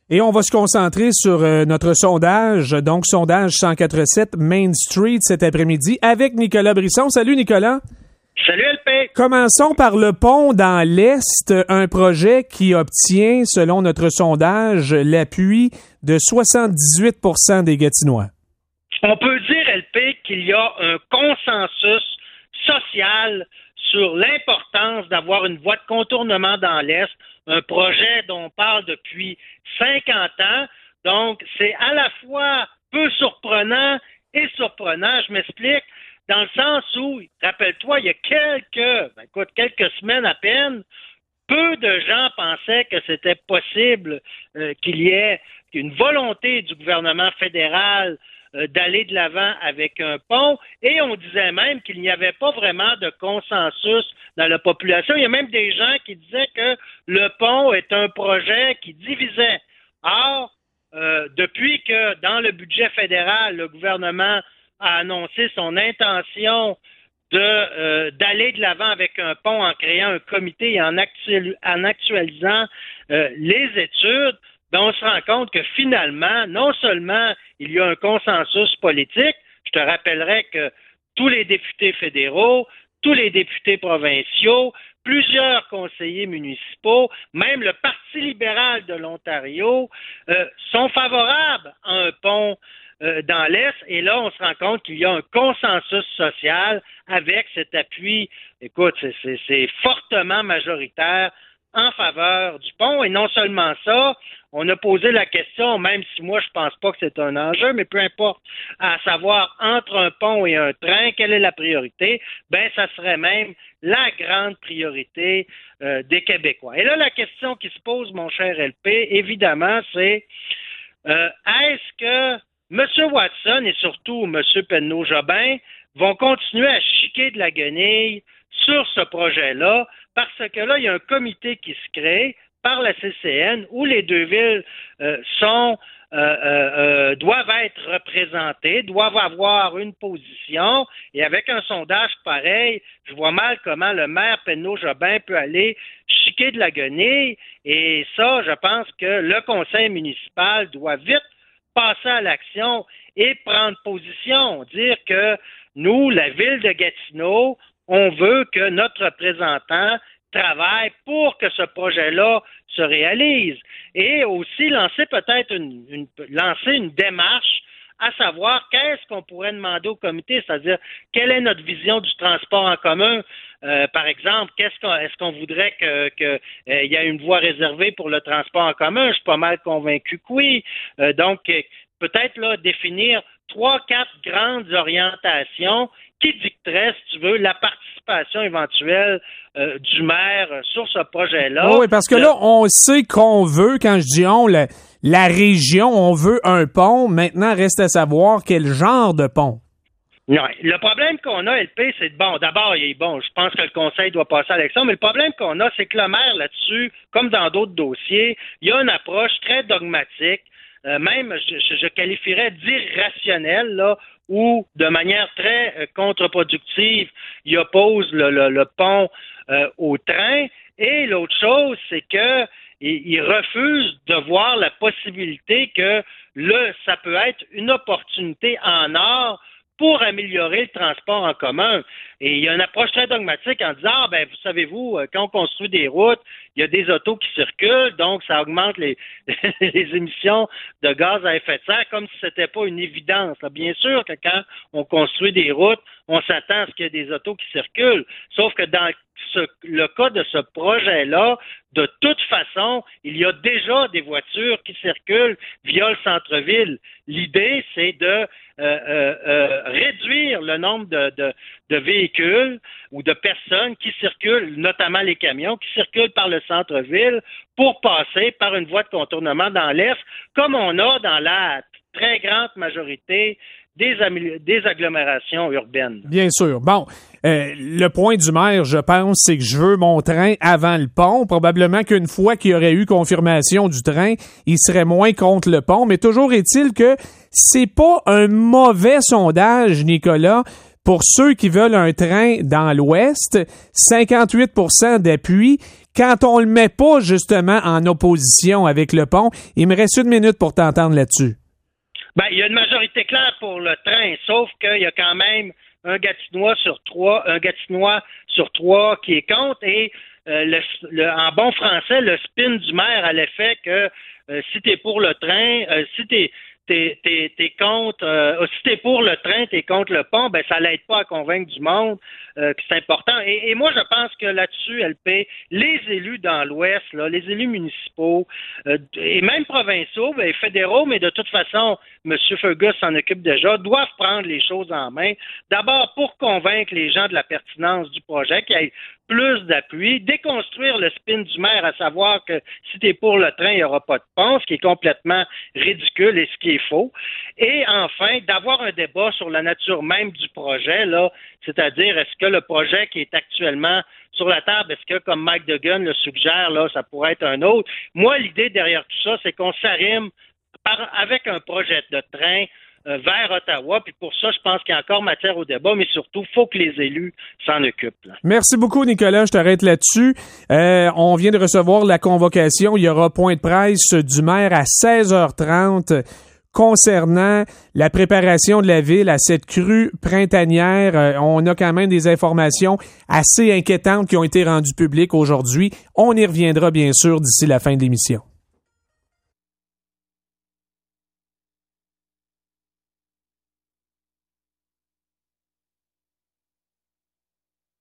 Et on va se concentrer sur notre sondage, donc sondage 104.7 Main Street cet après-midi avec Nicolas Brisson. Salut Nicolas. Salut LP. Commençons par le pont dans l'Est, un projet qui obtient, selon notre sondage, l'appui de 78% des Gatinois. On peut dire, LP, qu'il y a un consensus social sur l'importance d'avoir une voie de contournement dans l'Est, un projet dont on parle depuis 50 ans. Donc, c'est à la fois peu surprenant et surprenant. Je m'explique, dans le sens où, rappelle-toi, il y a quelques semaines à peine, peu de gens pensaient que c'était possible qu'il y ait une volonté du gouvernement fédéral d'aller de l'avant avec un pont, et on disait même qu'il n'y avait pas vraiment de consensus dans la population. Il y a même des gens qui disaient que le pont est un projet qui divisait. Or, depuis que dans le budget fédéral, le gouvernement a annoncé son intention d'aller de l'avant avec un pont en créant un comité et en actualisant les études, ben on se rend compte que finalement, non seulement il y a un consensus politique, je te rappellerai que tous les députés fédéraux, tous les députés provinciaux, plusieurs conseillers municipaux, même le Parti libéral de l'Ontario sont favorables à un pont dans l'Est, et là, on se rend compte qu'il y a un consensus social avec cet appui. Écoute, c'est fortement majoritaire en faveur du pont, et non seulement ça, on a posé la question, même si moi je pense pas que c'est un enjeu, mais peu importe, à savoir entre un pont et un train, quelle est la priorité? Ben, ça serait même la grande priorité des Québécois. Et là, la question qui se pose, mon cher LP, évidemment, c'est est-ce que M. Watson et surtout M. Penneau-Jobin vont continuer à chiquer de la guenille sur ce projet-là, parce que là, il y a un comité qui se crée par la CCN où les deux villes doivent être représentées, doivent avoir une position, et avec un sondage pareil, je vois mal comment le maire Penneau-Jobin peut aller chiquer de la guenille, et ça, je pense que le conseil municipal doit vite passer à l'action et prendre position, dire que nous, la ville de Gatineau, on veut que notre représentant travaille pour que ce projet-là se réalise, et aussi lancer peut-être une démarche à savoir qu'est-ce qu'on pourrait demander au comité, c'est-à-dire quelle est notre vision du transport en commun. Par exemple, est-ce qu'on voudrait que y ait une voie réservée pour le transport en commun? Je suis pas mal convaincu que oui. Donc, peut-être là définir 3-4 grandes orientations qui dicteraient, si tu veux, la participation éventuelle du maire sur ce projet-là. Oui, parce que là, on sait qu'on veut, quand je dis on, la région, on veut un pont. Maintenant, reste à savoir quel genre de pont. Non, le problème qu'on a, LP, c'est d'abord, je pense que le conseil doit passer à l'élection, mais le problème qu'on a, c'est que le maire, là-dessus, comme dans d'autres dossiers, il y a une approche très dogmatique, même, je qualifierais d'irrationnelle, là, où, de manière très contre-productive, il oppose le pont au train. Et l'autre chose, c'est que il refuse de voir la possibilité que ça peut être une opportunité en or pour améliorer le transport en commun. Et il y a une approche très dogmatique en disant, vous savez-vous, quand on construit des routes, il y a des autos qui circulent, donc ça augmente les émissions de gaz à effet de serre, comme si c'était pas une évidence. Bien sûr que quand on construit des routes, on s'attend à ce qu'il y ait des autos qui circulent. Sauf que dans le cas de ce projet-là, de toute façon, il y a déjà des voitures qui circulent via le centre-ville. L'idée, c'est de réduire le nombre de véhicules ou de personnes qui circulent, notamment les camions, qui circulent par le centre-ville pour passer par une voie de contournement dans l'Est, comme on a dans la très grande majorité des agglomérations urbaines. Bien sûr. Bon, le point du maire, je pense, c'est que je veux mon train avant le pont. Probablement qu'une fois qu'il y aurait eu confirmation du train, il serait moins contre le pont. Mais toujours est-il que c'est pas un mauvais sondage, Nicolas, Pour ceux qui veulent un train dans l'Ouest, 58% d'appui. Quand on le met pas justement en opposition avec le pont, il me reste 1 minute pour t'entendre là-dessus. Ben, il y a une majorité claire pour le train, sauf qu'il y a quand même un Gatinois sur trois qui est contre, et en bon français, le spin du maire a l'effet que si t'es pour le train, si t'es contre, si t'es pour le train, t'es contre le pont, ben ça l'aide pas à convaincre du monde que c'est important. Et moi, je pense que là-dessus, LP, les élus dans l'Ouest, là, les élus municipaux et même provinciaux, ben, fédéraux, mais de toute façon, M. Fergus s'en occupe déjà, doivent prendre les choses en main. D'abord, pour convaincre les gens de la pertinence du projet, qu'il y ait plus d'appui, déconstruire le spin du maire, à savoir que si t'es pour le train, il n'y aura pas de pont, ce qui est complètement ridicule et ce qui est faux. Et enfin, d'avoir un débat sur la nature même du projet, là, c'est-à-dire est-ce que le projet qui est actuellement sur la table, est-ce que, comme Mike Duggan le suggère, là, ça pourrait être un autre? Moi, l'idée derrière tout ça, c'est qu'on s'arrime avec un projet de train vers Ottawa. Puis pour ça, je pense qu'il y a encore matière au débat, mais surtout, il faut que les élus s'en occupent. Là. Merci beaucoup, Nicolas. Je t'arrête là-dessus. On vient de recevoir la convocation. Il y aura point de presse du maire à 16h30 concernant la préparation de la ville à cette crue printanière. On a quand même des informations assez inquiétantes qui ont été rendues publiques aujourd'hui. On y reviendra, bien sûr, d'ici la fin de l'émission.